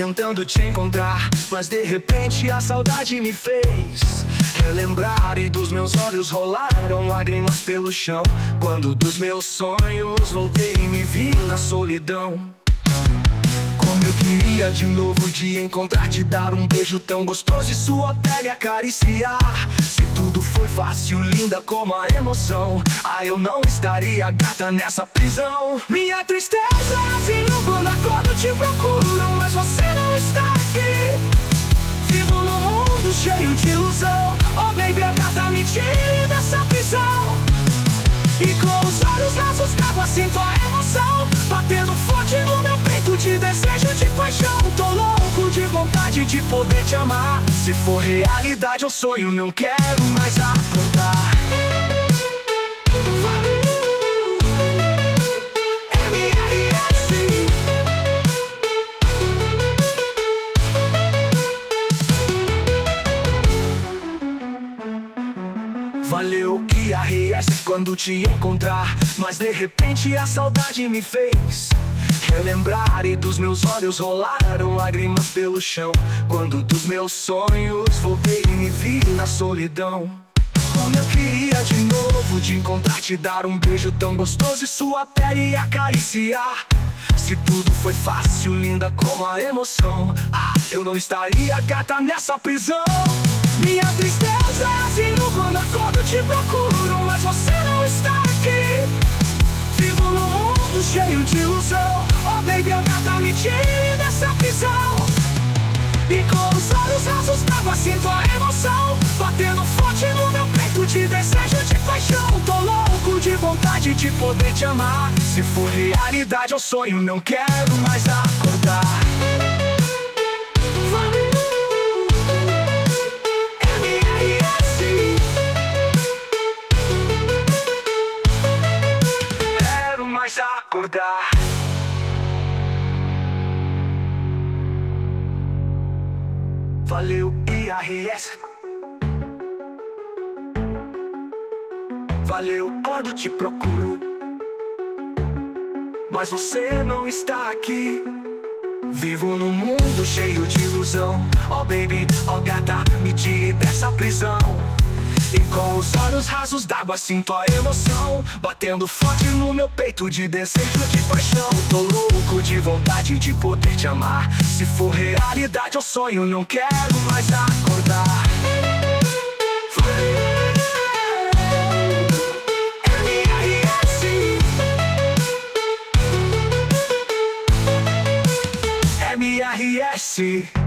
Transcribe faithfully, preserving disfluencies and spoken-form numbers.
tentando te encontrar, mas de repente a saudade me fez relembrar, e dos meus olhos rolaram lágrimas pelo chão, quando dos meus sonhos voltei e me vi na solidão. Como eu queria de novo te encontrar, te dar um beijo tão gostoso e sua pele acariciar. Se tudo foi fácil, linda como a emoção, ah, eu não estaria gata nessa prisão. Minha tristeza assim quando acordo te procuro, mas você não está aqui. Vivo num mundo cheio de ilusão, oh baby, a gata me tire dessa prisão. E com os olhos rasos d'água sinto a emoção batendo forte no meu peito, de desejo, de paixão. Tô louco de vontade de poder te amar. Se for realidade ou sonho, não quero mais acordar. M R S. Valeu I R S quando te encontrar, mas de repente a saudade me fez relembrar, e dos meus olhos rolaram lágrimas pelo chão, quando dos meus sonhos voltei e me vi na solidão. Como eu queria de novo te encontrar, te dar um beijo tão gostoso e sua pele acariciar. Se tudo foi fácil, linda como a emoção, ah, eu não estaria gata nessa prisão. Minha tristeza é assim quando acordo te procuro, mas você não está aqui. Vivo num mundo cheio de ilusão, oh baby, a gata me tire dessa prisão. E com os olhos rasos d'água sinto a emoção batendo forte no meu peito, de desejo, de paixão. Tô louco de vontade de poder te amar. Se for realidade ou sonho, não quero mais acordar. Acordar. Valeu I R S. Valeu quando te procuro, mas você não está aqui. Vivo num mundo cheio de ilusão, oh baby, oh gata, me tire dessa prisão. E com os olhos rasos d'água sinto a emoção batendo forte no meu peito, de desejo, de paixão. Tô louco de vontade de poder te amar. Se for realidade ou sonho, não quero mais acordar. M R S. M R S.